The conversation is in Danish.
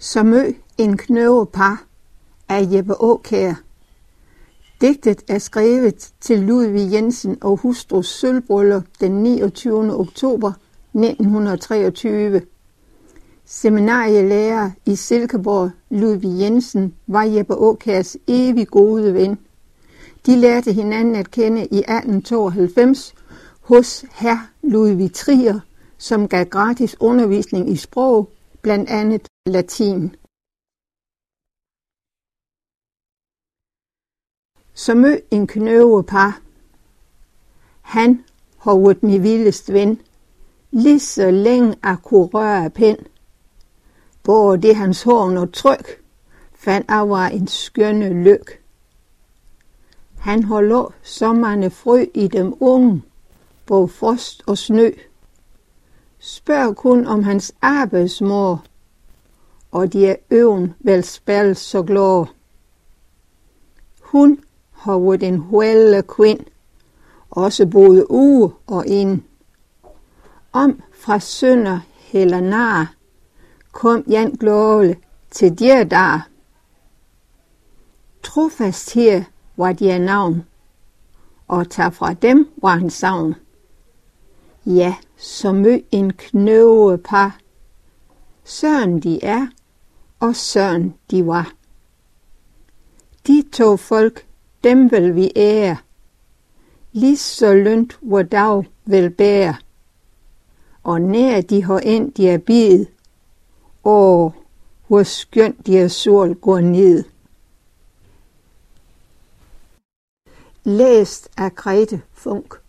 Så mød en knøvepar af Jeppe Aakjær. Digtet er skrevet til Ludvig Jensen og hustrus sølvbryllup den 29. oktober 1923. Seminarielærer i Silkeborg, Ludvig Jensen, var Jeppe Aakjærs evig gode ven. De lærte hinanden at kende i 1892 hos hr. Ludvig Trier, som gav gratis undervisning i sprog, blandt andet latin. Så mød en knøvepar. Han har været min vildest ven, lige så længe at kunne røre pen. Både det hans horn og tryk, fandt jeg var en skønne lyk. Han har lå så mange frø i dem unge, både frost og snø. Spørg kun om hans arbejdsmor, og de er øven vel spil så glade. Hun har været en huelle kvind, også både uge og ind. Om fra sønder Helenar kom Jan Glåle til der der. Trofast her var de af navn, og tag fra dem var en savn. Ja, så mød en knøvepar. Søren de er, og søren de var. De to folk, dem vil vi ære, lige så lønt vor dag vil bære. Og nær de har ind de er bid, og hvor skønt de er sol går ned. Læst af Grete Funk.